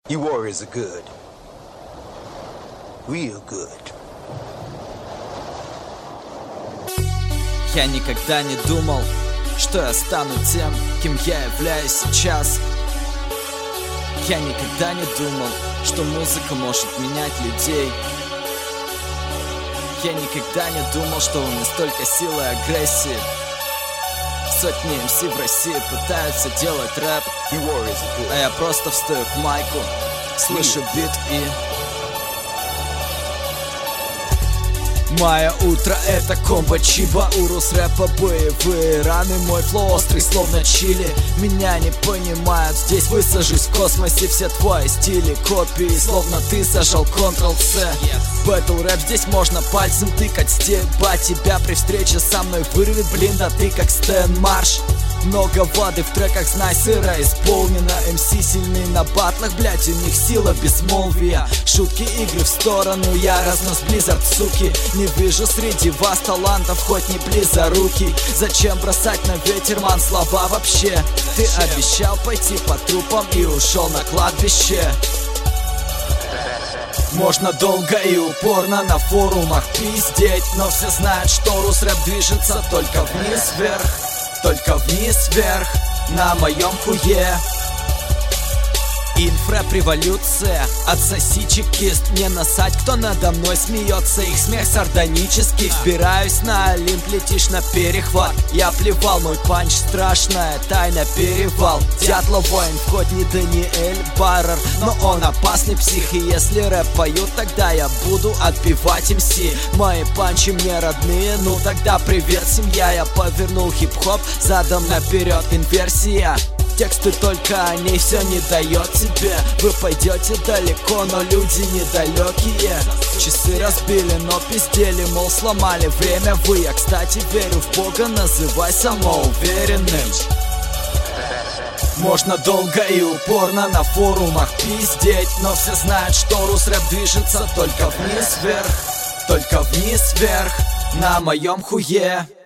You warriors are good. Real good. Я никогда не думал, что я стану тем, кем я являюсь сейчас. Я никогда не думал, что музыка может менять людей. Я никогда не думал, что у меня столько силы и агрессии. Сотни МС в России пытаются делать рэп, а я просто встаю к майку, слышу бит и... Мое утро — это комбо чиба, урус рэпа, боевые раны. Мой флоу острый, словно чили. Меня не понимают, здесь высажусь в космосе. Все твои стили копии, словно ты зажал Ctrl-C. Бэтл рэп, здесь можно пальцем тыкать, стебать тебя при встрече со мной вырвет, блин, да ты как Стэн Марш. Много воды в треках, знай, сыро исполнено. МС сильны на батлах, блять, у них сила безмолвия. Шутки, игры в сторону, я разнос Blizzard, суки. Не вижу среди вас талантов, хоть не близорукий. Зачем бросать на ветер, ман, слова вообще? Ты обещал пойти по трупам и ушел на кладбище. Можно долго и упорно на форумах пиздеть, но все знают, что рус-рэп движется только вниз-вверх. Только вниз-вверх на моем хуе. Инфра-революция, отсоси чекист. Не насать, кто надо мной смеется. Их смех сардонический. Вбираюсь на Олимп, летишь на перехват. Я плевал, мой панч страшная тайна, перевал. Дятлов воин, хоть не Даниэль Баррер, но он опасный псих. И если рэп поют, тогда я буду отбивать МС. Мои панчи мне родные, ну тогда привет, семья. Я повернул хип-хоп задом наперед, инверсия. Тексты только о ней все не дает тебе. Вы пойдете далеко, но люди недалекие. Часы разбили, но пиздели, мол, сломали время вы. Я, кстати, верю в Бога, называй самоуверенным. Можно долго и упорно на форумах пиздеть, но все знают, что рус-рэп движется только вниз-вверх. Только вниз-вверх на моем хуе.